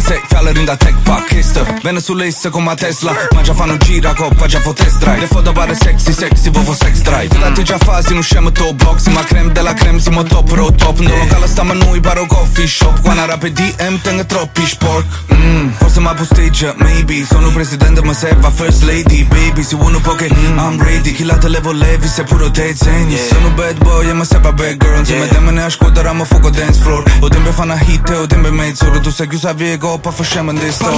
sei fjallare in da tech pack. Venne sulle liste come a Tesla, ma già fanno gira coppa, già fa test drive. Le foto pare sexy, vovo sex drive. Date già fasi, non scemo top box, ma creme della creme, siamo top ro top. Non locale stiamo noi, paro coffee shop. Quando rap DM, tengo troppi sport. Forse ma posteggia, maybe. Sono presidente, ma serva first lady. Baby, si vuole poche, I'm ready. Chi la te levo levi, se puro te segni. Sono bad boy, ma serva bad girl. Insieme a me ne ascolteremo fuoco dance floor. O tempo fa una hit, o tempo mezz'ora. Tu sei chiusa via coppa, facciamo in destra.